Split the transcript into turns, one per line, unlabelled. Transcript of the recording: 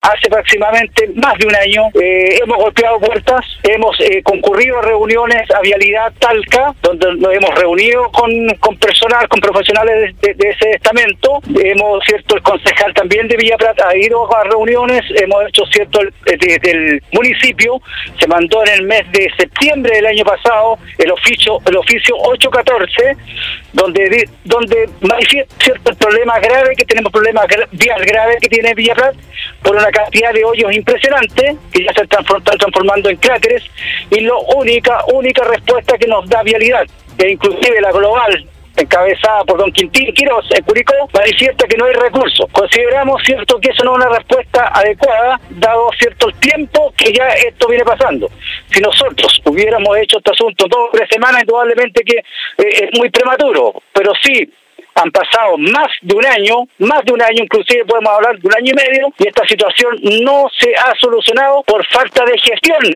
hace aproximadamente más de un año. Hemos golpeado puertas, hemos concurrido a reuniones a Vialidad Talca, donde nos hemos reunido con personal, con profesionales de ese estamento. Hemos, cierto, el concejal también de Villa Prat ha ido a reuniones. Hemos hecho, cierto, desde el municipio se mandó en el mes de septiembre del año pasado el oficio 814, donde manifiesta, cierto, el problema grave que tenemos, problemas vías graves que tiene Villa Prat por una cantidad de hoyos impresionantes que ya se están transformando en cráteres, y la única respuesta que nos da Vialidad, que inclusive la global encabezada por don Quintín Quirós en Curicó, manifiesta que no hay recursos. Consideramos, cierto, que eso no es una respuesta adecuada, dado, cierto, el tiempo que ya esto viene pasando. Si nosotros hubiéramos hecho este asunto 2 o 3 semanas, indudablemente que es muy prematuro, pero sí han pasado más de un año, inclusive podemos hablar de 1 año y medio, y esta situación no se ha solucionado por falta de gestión